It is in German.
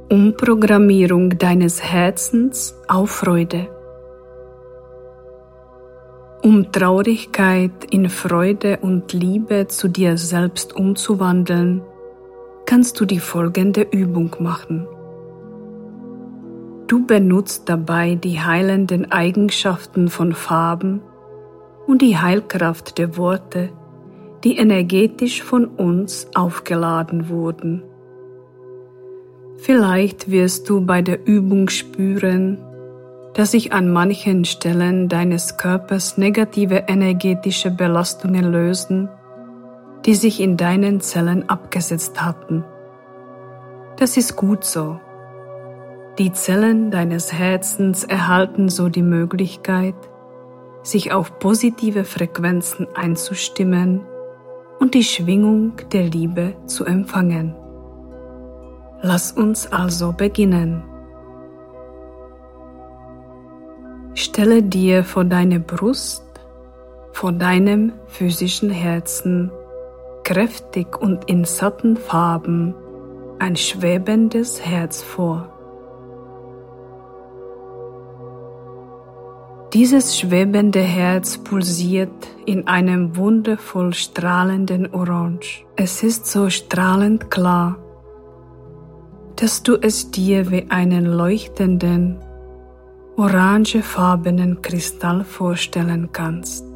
Umprogrammierung deines Herzens auf Freude. Um Traurigkeit in Freude und Liebe zu dir selbst umzuwandeln, kannst du die folgende Übung machen. Du benutzt dabei die heilenden Eigenschaften von Farben und die Heilkraft der Worte, die energetisch von uns aufgeladen wurden. Vielleicht wirst du bei der Übung spüren, dass sich an manchen Stellen deines Körpers negative energetische Belastungen lösen, die sich in deinen Zellen abgesetzt hatten. Das ist gut so. Die Zellen deines Herzens erhalten so die Möglichkeit, sich auf positive Frequenzen einzustimmen und die Schwingung der Liebe zu empfangen. Lass uns also beginnen. Stelle dir vor deine Brust, vor deinem physischen Herzen, kräftig und in satten Farben, ein schwebendes Herz vor. Dieses schwebende Herz pulsiert in einem wundervoll strahlenden Orange. Es ist so strahlend klar, dass du es dir wie einen leuchtenden, orangefarbenen Kristall vorstellen kannst.